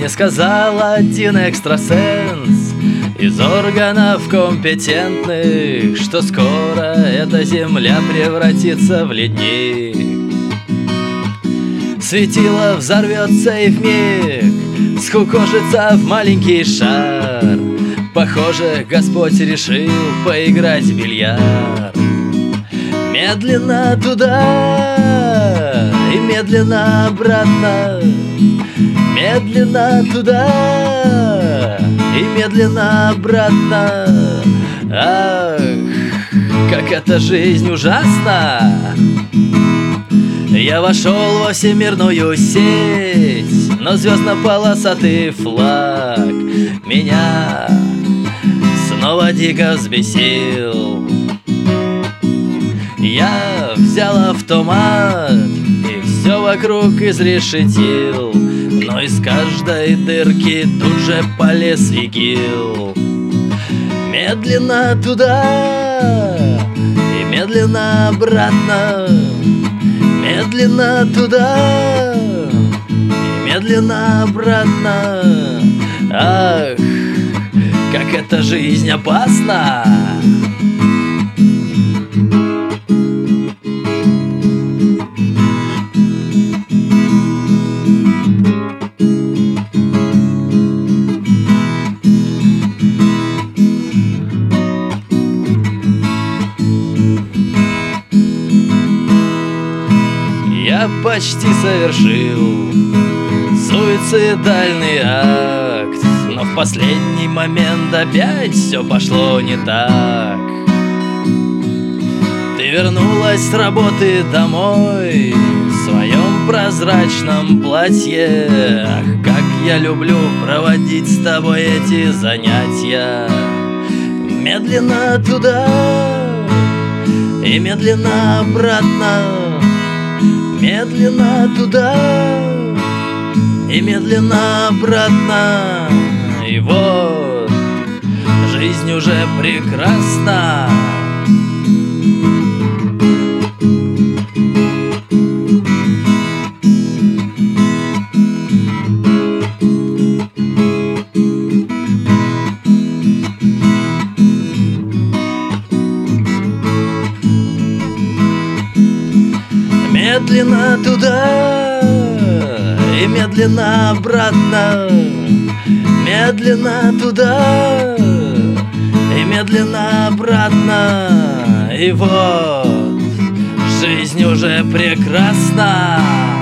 Мне сказал один экстрасенс из органов компетентных, что скоро эта земля превратится в ледник. Светило взорвется и вмиг скукожится в маленький шар. Похоже, Господь решил поиграть в бильярд. Медленно туда и медленно обратно, медленно туда и медленно обратно. Ах, как эта жизнь ужасна! Я вошел во всемирную сеть, но звездно-полосатый флаг меня снова дико взбесил. Я взял автомат и все вокруг изрешетил, но из каждой дырки тут же полез ИГИЛ. Медленно туда и медленно обратно, медленно туда и медленно обратно. Ах, как эта жизнь опасна! Я почти совершил суицидальный акт, но в последний момент опять все пошло не так. Ты вернулась с работы домой в своем прозрачном платье. Ах, как я люблю проводить с тобой эти занятия. Медленно туда и медленно обратно, медленно туда и медленно обратно. И вот жизнь уже прекрасна. Медленно туда и медленно обратно, медленно туда и медленно обратно. И вот жизнь уже прекрасна.